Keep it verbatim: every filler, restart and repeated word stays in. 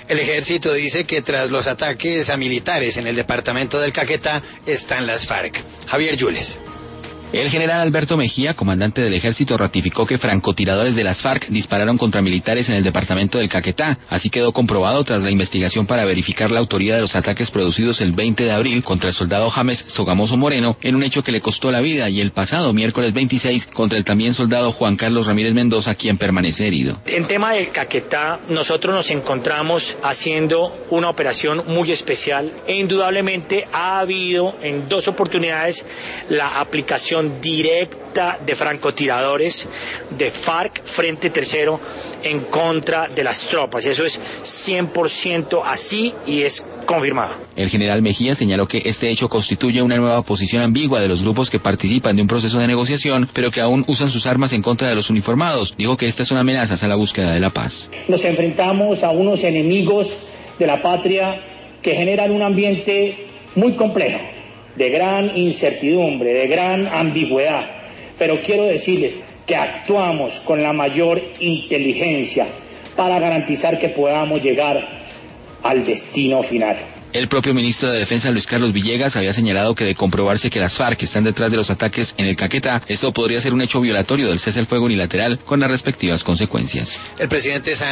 El ejército dice que tras los ataques a militares en el departamento del Caquetá están las FARC. Javier Yules. El general Alberto Mejía, comandante del ejército, ratificó que francotiradores de las FARC dispararon contra militares en el departamento del Caquetá. Así quedó comprobado tras la investigación para verificar la autoría de los ataques producidos el veinte de abril contra el soldado James Sogamoso Moreno, en un hecho que le costó la vida, y el pasado miércoles veintiséis contra el también soldado Juan Carlos Ramírez Mendoza, quien permanece herido. En tema del Caquetá, nosotros nos encontramos haciendo una operación muy especial e indudablemente ha habido en dos oportunidades la aplicación directa de francotiradores de FARC Frente Tercero en contra de las tropas. Eso es cien por ciento así y es confirmado. El general Mejía señaló que este hecho constituye una nueva posición ambigua de los grupos que participan de un proceso de negociación, pero que aún usan sus armas en contra de los uniformados. Dijo que estas son amenazas a la búsqueda de la paz. Nos enfrentamos a unos enemigos de la patria que generan un ambiente muy complejo, de gran incertidumbre, de gran ambigüedad, pero quiero decirles que actuamos con la mayor inteligencia para garantizar que podamos llegar al destino final. El propio ministro de Defensa, Luis Carlos Villegas, había señalado que de comprobarse que las FARC están detrás de los ataques en el Caquetá, esto podría ser un hecho violatorio del cese al fuego unilateral con las respectivas consecuencias. El presidente Santos